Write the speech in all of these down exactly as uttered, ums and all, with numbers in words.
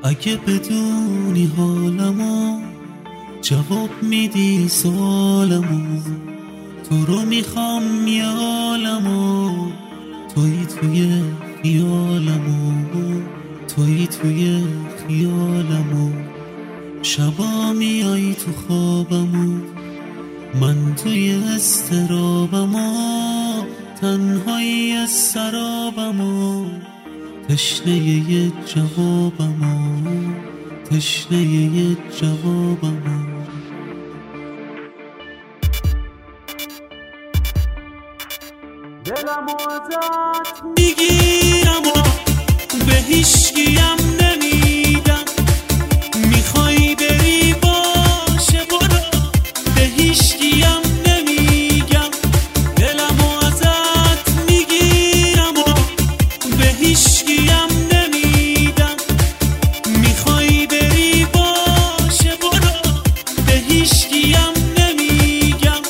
اگه بدونی حالمو جواب میدی سوالمو، تو رو میخوام یالمو، توی توی خیالمو، توی توی خیالمو. شبا میای تو خوابمو، من توی استرابمو، تنهایی سرابمو، تشنه یه جوابمو، تشنه یه جوابمو. دلمو ازت میگیرم و به هیچکیم نمیدم، میخوای بری باشه برو، به هیچکیم نمیگم. دلمو ازت میگیرم و به هیچکیم نمیدم، میخوای بری باشه برو، به هیچکیم نمیگم.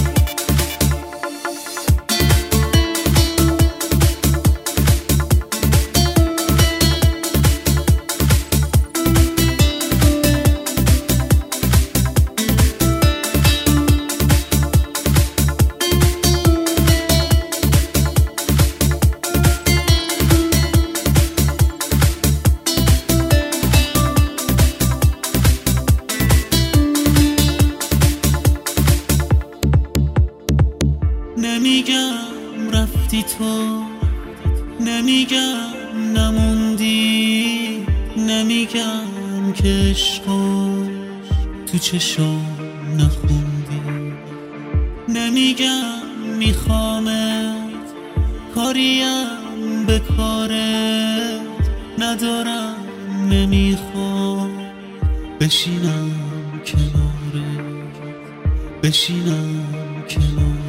نمیگم رفتی تو، نمیگم نموندی، نمیگم که عشقو تو چشام نخوندی، نمیگم میخوامت، کاریم به کارت ندارم، نمیخوام بشینم کنارت، بشینم کنارت.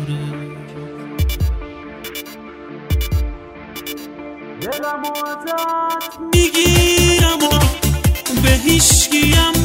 دلمو ازت میگیرم و به هیچکیم